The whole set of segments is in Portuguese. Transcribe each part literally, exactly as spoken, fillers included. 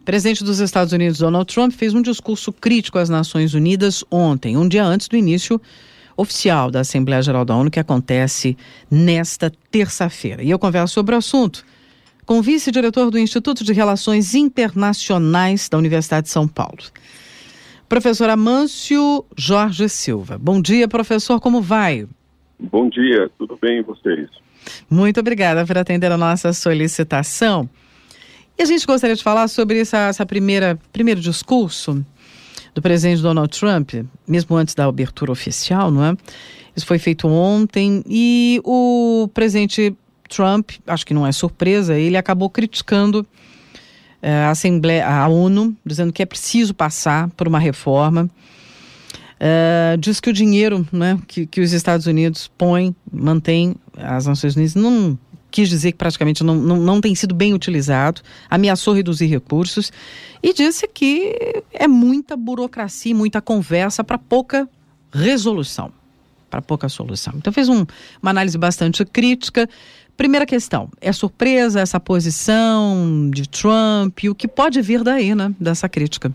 presidente dos Estados Unidos, Donald Trump, fez um discurso crítico às Nações Unidas ontem, um dia antes do início oficial da Assembleia Geral da ONU, que acontece nesta terça-feira. E eu converso sobre o assunto com o vice-diretor do Instituto de Relações Internacionais da Universidade de São Paulo, professor Amâncio Jorge Silva. Bom dia, professor, como vai? Bom dia, tudo bem e vocês? Muito obrigada por atender a nossa solicitação. E a gente gostaria de falar sobre essa, essa primeira primeiro discurso do presidente Donald Trump, mesmo antes da abertura oficial, não é? Isso foi feito ontem e o presidente Trump, acho que não é surpresa, ele acabou criticando é, a Assembleia, a ONU, dizendo que é preciso passar por uma reforma. É, diz que o dinheiro, né, que, que os Estados Unidos põem, mantém as Nações Unidas, não quis dizer que praticamente não, não, não tem sido bem utilizado, ameaçou reduzir recursos e disse que é muita burocracia, muita conversa para pouca resolução, para pouca solução. Então fez um, uma análise bastante crítica. Primeira questão, é surpresa essa posição de Trump e o que pode vir daí, né, dessa crítica?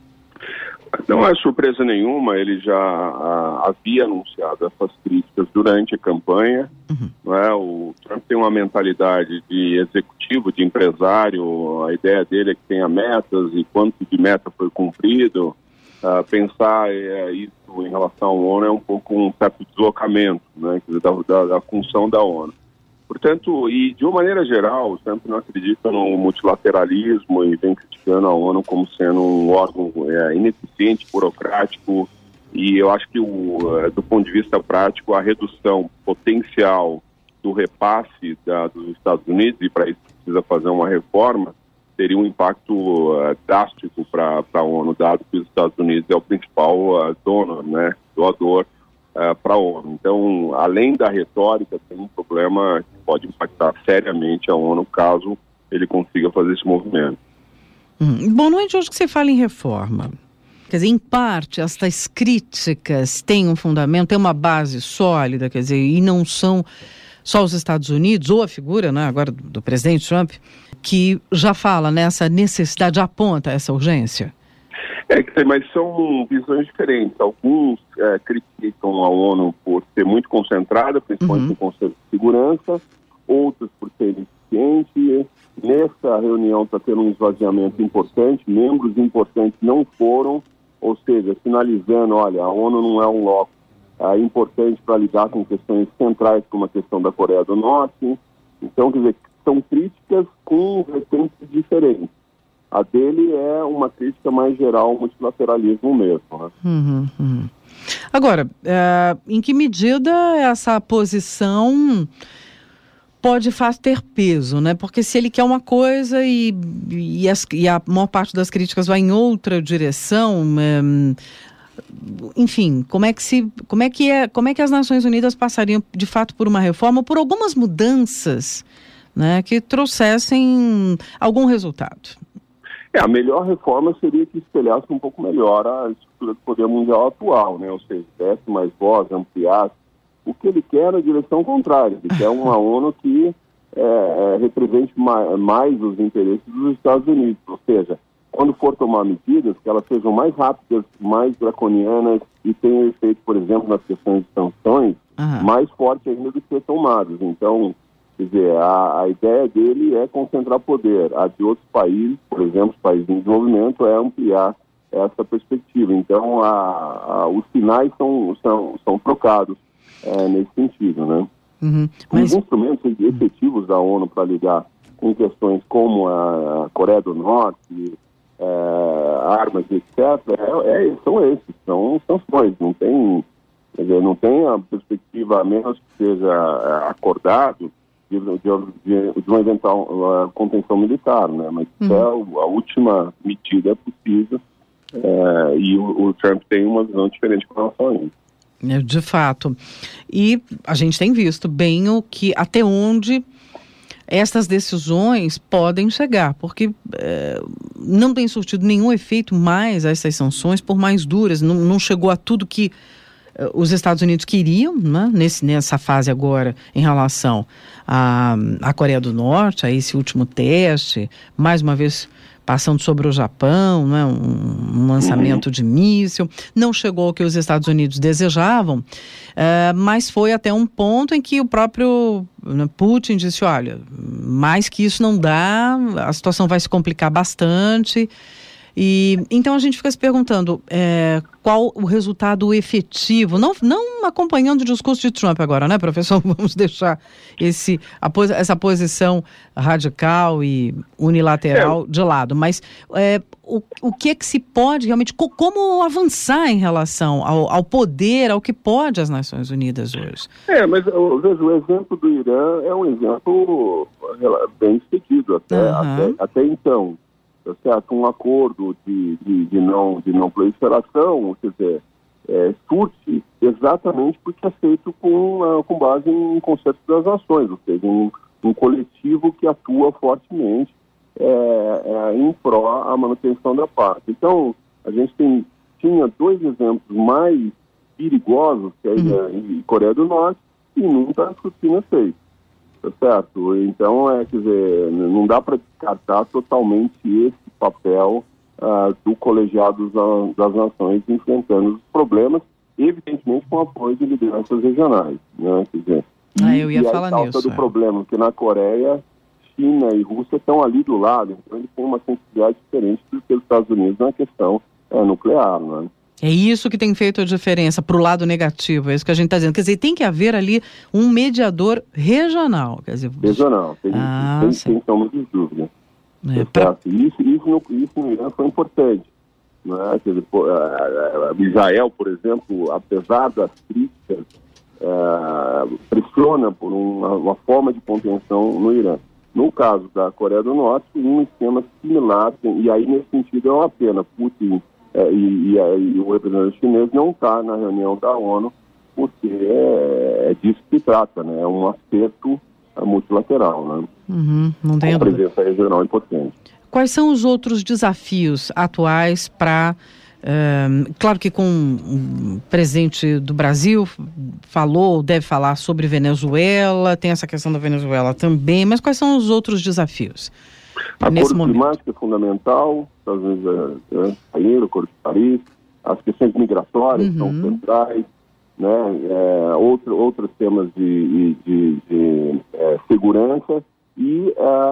Não é surpresa nenhuma, ele já a, havia anunciado essas críticas durante a campanha. Uhum. Não é? O Trump tem uma mentalidade de executivo, de empresário, a ideia dele é que tenha metas e quanto de meta foi cumprido. Uh, pensar é, isso em relação à ONU é um pouco um certo deslocamento, né, da, da, da função da ONU. Portanto, e de uma maneira geral, o Trump não acredita no multilateralismo e vem criticando a ONU como sendo um órgão é, ineficiente, burocrático, e eu acho que o, do ponto de vista prático, a redução potencial do repasse da, dos Estados Unidos, e para isso precisa fazer uma reforma, teria um impacto uh, drástico para a ONU, dado que os Estados Unidos é o principal uh, dono, né, doador uh, para a ONU. Então, além da retórica, tem um problema que pode impactar seriamente a ONU caso ele consiga fazer esse movimento. Hum, bom, não é de hoje que você fala em reforma. Quer dizer, em parte, essas críticas têm um fundamento, têm uma base sólida, quer dizer, e não são só os Estados Unidos, ou a figura, né, agora do, do presidente Trump, que já fala nessa necessidade, aponta essa urgência? É, mas são visões diferentes. Alguns é, criticam a ONU por ser muito concentrada, principalmente uhum. no Conselho de Segurança, outros por ser ineficiente. Nessa reunião está tendo um esvaziamento importante, membros importantes não foram, ou seja, sinalizando, olha, a ONU não é um bloco é, importante para lidar com questões centrais, como a questão da Coreia do Norte. Então, quer dizer, são críticas com vertentes diferentes. A dele é uma crítica mais geral ao multilateralismo mesmo. Né? Uhum, uhum. Agora, é, em que medida essa posição pode ter peso, né? Porque se ele quer uma coisa e, e, as, e a maior parte das críticas vai em outra direção, é, enfim, como é que se, como é que é, como é que as Nações Unidas passariam de fato por uma reforma, por algumas mudanças, né, que trouxessem algum resultado? É, a melhor reforma seria que espelhasse um pouco melhor a estrutura do poder mundial atual, né? Ou seja, desse mais voz, ampliasse. O que ele quer é na direção contrária. Ele quer uma ONU que é, é, represente mais, mais os interesses dos Estados Unidos. Ou seja, quando for tomar medidas, que elas sejam mais rápidas, mais draconianas e tenham efeito, por exemplo, nas questões de sanções, uhum. mais forte ainda do que ser tomadas. Então, quer dizer, a, a ideia dele é concentrar poder. A de outros países, por exemplo, os países em desenvolvimento, é ampliar essa perspectiva. Então, a, a, os sinais são, são, são trocados é, nesse sentido, né? Uhum. Mas... Os instrumentos efetivos da ONU para lidar com questões como a Coreia do Norte, é, armas, etcétera, é, é, são esses, são sanções. Não tem, quer dizer, não tem a perspectiva, a menos que seja acordado, De, de, de uma eventual uh, contenção militar, né? Mas uhum. é a, a última medida possível uh, e o, o Trump tem uma visão diferente com relação a isso. De fato. E a gente tem visto bem o que, até onde estas decisões podem chegar, porque é, não tem surtido nenhum efeito mais a essas sanções, por mais duras, não, não chegou a tudo que os Estados Unidos queriam, né, nesse, nessa fase agora, em relação à, à Coreia do Norte, a esse último teste, mais uma vez passando sobre o Japão, né, um, um lançamento uhum. de míssil, não chegou ao que os Estados Unidos desejavam, uh, mas foi até um ponto em que o próprio né, Putin disse, olha, mais que isso não dá, a situação vai se complicar bastante. E então a gente fica se perguntando é, qual o resultado efetivo, não, não acompanhando o discurso de Trump agora, né, professor? Vamos deixar esse, a, essa posição radical e unilateral é. de lado, mas é, o, o que é que se pode realmente, co, como avançar em relação ao, ao poder, ao que pode as Nações Unidas hoje? É, mas eu vejo, o exemplo do Irã é um exemplo bem sucedido até, uhum. até, até então. Certo, um acordo de, de, de, não, de não proliferação, quer dizer, é, surge exatamente porque é feito com, uh, com base em conceitos das nações, ou seja, um, um coletivo que atua fortemente é, é, em pró à manutenção da paz. Então, a gente tem, tinha dois exemplos mais perigosos, que é a Coreia do Norte, e nunca a China fez. Certo? Então, é, quer dizer, não dá para descartar totalmente esse papel uh, do colegiado das, das nações enfrentando os problemas, evidentemente com apoio de lideranças regionais. Né? Quer dizer, ah, eu ia e falar a nisso. do é. problema, que na Coreia, China e Rússia estão ali do lado, então eles têm uma sensibilidade diferente do que os Estados Unidos na questão é, nuclear, né? É isso que tem feito a diferença para o lado negativo, é isso que a gente está dizendo. Quer dizer, tem que haver ali um mediador regional. Quer dizer, regional, tem, ah, tem, tem sombra de dúvida. É, pra... Isso, isso, no, isso no Irã foi importante. Né? Quer dizer, Israel, por exemplo, apesar das críticas, é, pressiona por uma, uma forma de contenção no Irã. No caso da Coreia do Norte, um esquema similar, e aí nesse sentido é uma pena. Putin É, e, e, e o representante chinês não está na reunião da ONU, porque é, é disso que se trata, né? É um acerto multilateral, né? Uhum, não tem a presença regional importante. Quais são os outros desafios atuais para... Uh, claro que com o presidente do Brasil falou, deve falar sobre Venezuela, tem essa questão da Venezuela também, mas quais são os outros desafios? Acordo climático é fundamental, Estados Unidos é, é, o Acordo de Paris, as questões migratórias uhum. são centrais, né, é, outro, outros temas de, de, de, de é, segurança e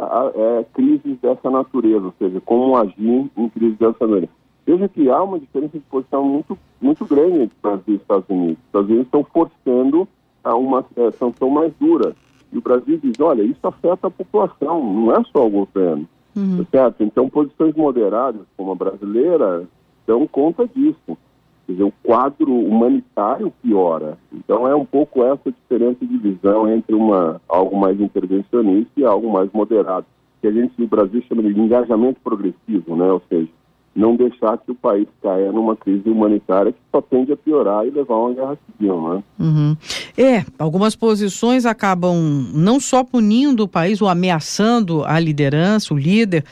é, é, crises dessa natureza, ou seja, como agir em crises dessa natureza. Veja que há uma diferença de posição muito, muito grande entre Brasil e Estados Unidos. Os Estados Unidos estão forçando a uma é, sanção mais dura. E o Brasil diz, olha, isso afeta a população, não é só o governo. Uhum. Certo? Então, posições moderadas, como a brasileira, dão conta disso. Quer dizer, o quadro humanitário piora. Então, é um pouco essa diferença de visão entre uma, algo mais intervencionista e algo mais moderado. Que a gente no Brasil chama de engajamento progressivo, né? Ou seja, não deixar que o país caia numa crise humanitária que só tende a piorar e levar a uma guerra civil, né? Uhum. É, algumas posições acabam não só punindo o país ou ameaçando a liderança, o líder,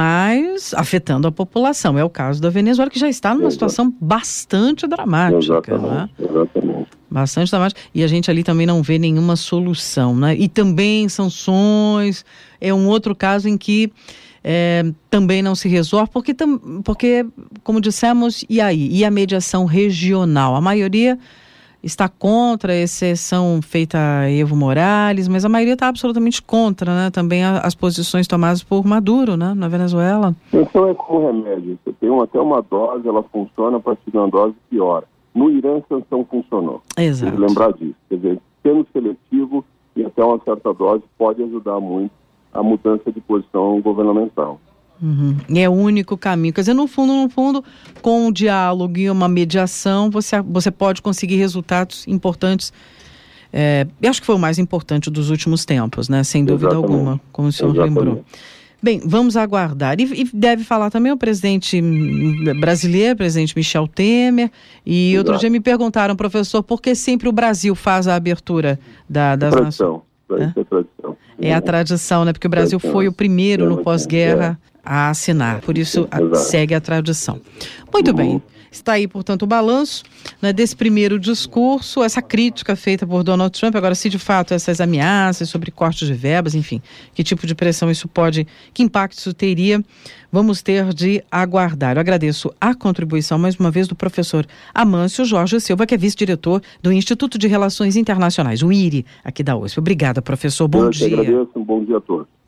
mas afetando a população. É o caso da Venezuela, que já está numa Exato. situação bastante dramática. Exatamente, né? exatamente. Bastante dramática. E a gente ali também não vê nenhuma solução, né? E também sanções, é um outro caso em que É, também não se resolve, porque, porque, como dissemos, e aí? E a mediação regional? A maioria está contra, exceção feita a Evo Morales, mas a maioria está absolutamente contra, né? Também a, as posições tomadas por Maduro, né? Na Venezuela. Então é como remédio. Você tem uma, até uma dose, ela funciona, a partir de uma dose piora. No Irã, a sanção funcionou. Exato. Tem que lembrar disso. Quer dizer, sendo seletivo e até uma certa dose pode ajudar muito a mudança de posição governamental. Uhum. E é o único caminho. Quer dizer, no fundo, no fundo, com um diálogo e uma mediação, você, você pode conseguir resultados importantes. É, eu acho que foi o mais importante dos últimos tempos, né? Sem dúvida Exatamente. alguma, como o senhor Exatamente. lembrou. Bem, vamos aguardar. E, e deve falar também o presidente brasileiro, o presidente Michel Temer. E Exato. outro dia me perguntaram, professor, por que sempre o Brasil faz a abertura da, das nações? É? É tradição. É a tradição, né? Porque o Brasil foi o primeiro no pós-guerra a assinar. Por isso, a, segue a tradição. Muito bem. Está aí, portanto, o balanço, né, desse primeiro discurso, essa crítica feita por Donald Trump. Agora, se de fato essas ameaças sobre cortes de verbas, enfim, que tipo de pressão isso pode, que impacto isso teria, vamos ter de aguardar. Eu agradeço a contribuição, mais uma vez, do professor Amâncio Jorge Silva, que é vice-diretor do Instituto de Relações Internacionais, o I R I, aqui da U S P. Obrigada, professor. Bom Eu dia. Eu agradeço. Um bom dia a todos.